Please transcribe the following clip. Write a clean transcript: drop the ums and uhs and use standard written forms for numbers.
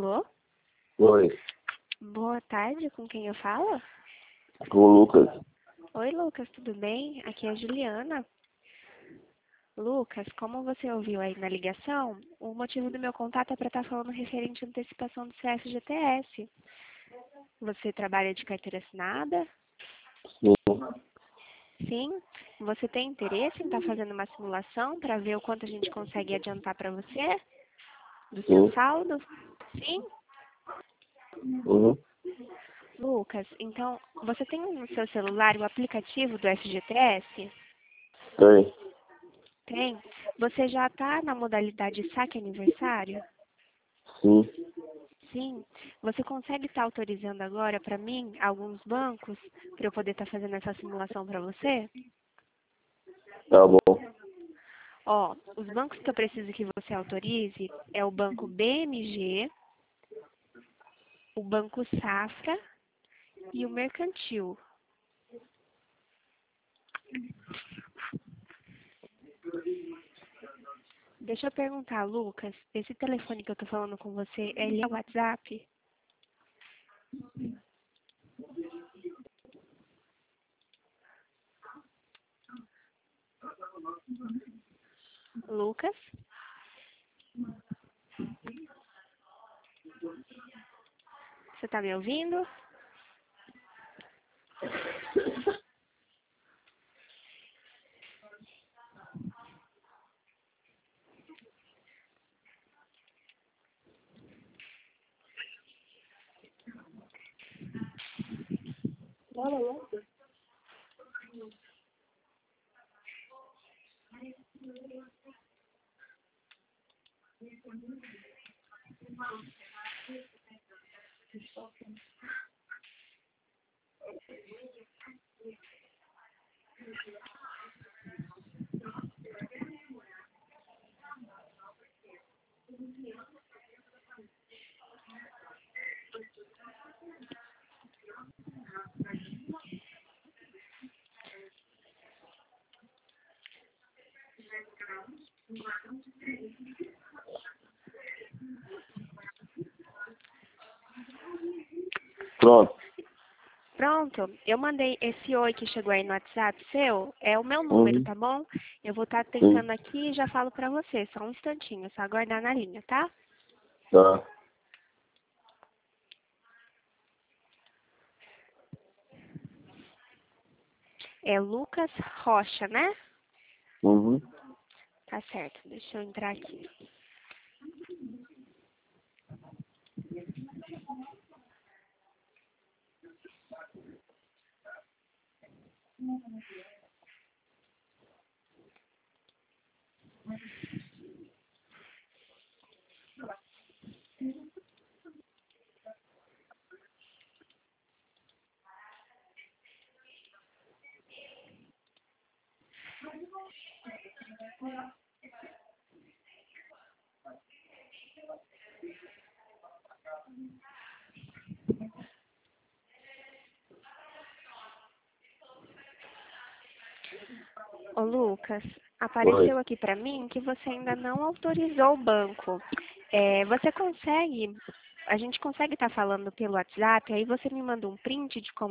Alô? Oi, Boa tarde, com quem eu falo? com o Lucas. Oi, Lucas, tudo bem? Aqui é a Juliana. Lucas, como você ouviu aí na ligação, o motivo do meu contato é para estar falando referente à antecipação do CFGTS. Você trabalha de carteira assinada? Sim, Sim? Você tem interesse em estar fazendo uma simulação para ver o quanto a gente consegue adiantar para você do seu sim. saldo? Sim? Uhum. Lucas, então, você tem no seu celular o aplicativo do FGTS? Tem. Tem? Você já está na modalidade saque aniversário? Sim. Sim. Você consegue estar autorizando agora para mim alguns bancos para eu poder estar fazendo essa simulação para você? Tá bom. Ó, os bancos que eu preciso que você autorize é o Banco BMG, o Banco Safra e o Mercantil. Deixa eu perguntar, Lucas, esse telefone que eu estou falando com você, ele é o WhatsApp? Lucas? Você está me ouvindo? Pronto. Pronto, eu mandei esse oi que chegou aí no WhatsApp seu, é o meu número, Uhum. tá bom? Eu vou estar Sim. tentando aqui e já falo pra você, só um instantinho, só aguardar na linha, tá? Tá. É Lucas Rocha, né? Uhum. Tá certo, deixa eu entrar aqui. Ô Lucas, Oi. apareceu aqui pra mim que você ainda não autorizou o banco. Você consegue, a gente consegue estar falando pelo WhatsApp, aí você me manda um print de como